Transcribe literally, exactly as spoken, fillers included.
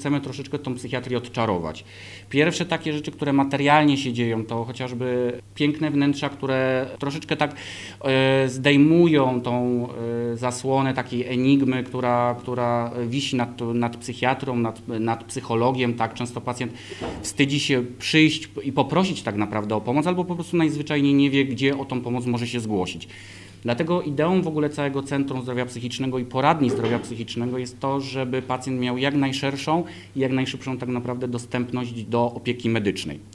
chcemy troszeczkę tą psychiatrię odczarować. Pierwsze takie rzeczy, które materialnie się dzieją, to chociażby piękne wnętrza, które troszeczkę tak e, zdejmują tą e, zasłonę takiej enigmy, która, która wisi nad, nad psychiatrą, nad, nad psychologiem. Tak, często pacjent wstydzi się przyjść i poprosić tak naprawdę o pomoc, albo po prostu najzwyczajniej nie wie, gdzie o tą pomoc może się zgłosić. Dlatego ideą w ogóle całego Centrum Zdrowia Psychicznego i poradni zdrowia psychicznego jest to, żeby pacjent miał jak najszerszą i jak najszybszą tak naprawdę dostępność do opieki medycznej.